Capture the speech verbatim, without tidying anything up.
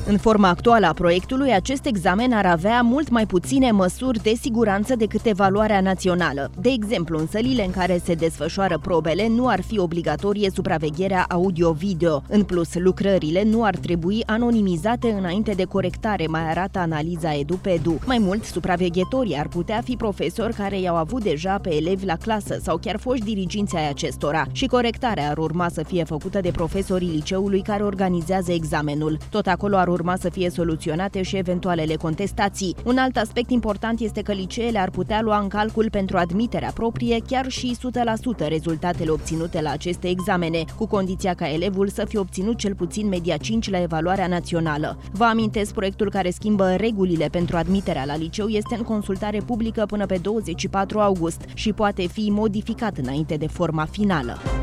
În forma actuală a proiectului, acest examen ar avea mult mai puține măsuri de siguranță decât evaluarea națională. De exemplu, în sălile în care se desfășoară probele nu ar fi obligatorie supravegherea audio-video. În plus, lucrările nu ar trebui anonimizate înainte de corectare, mai arată analiza EduPedu. Mai mult, supraveghetorii ar putea fi profesori care i-au avut deja pe elevi la clasă sau chiar foști diriginți ai acestora și corectarea ar urma să fie făcută de profesorii liceului care organizează examenul. Tot acolo ar urma să fie soluționate și eventualele contestații. Un alt aspect important este că liceele ar putea lua în calcul pentru admiterea proprie chiar și o sută la sută rezultatele obținute la aceste examene, cu condiția ca elevul să fie obținut cel puțin media cinci la evaluarea națională. Vă amintesc, proiectul care schimbă regulile pentru admiterea la liceu este în consultare publică până pe douăzeci și patru august și poate fi modificat înainte de forma finală.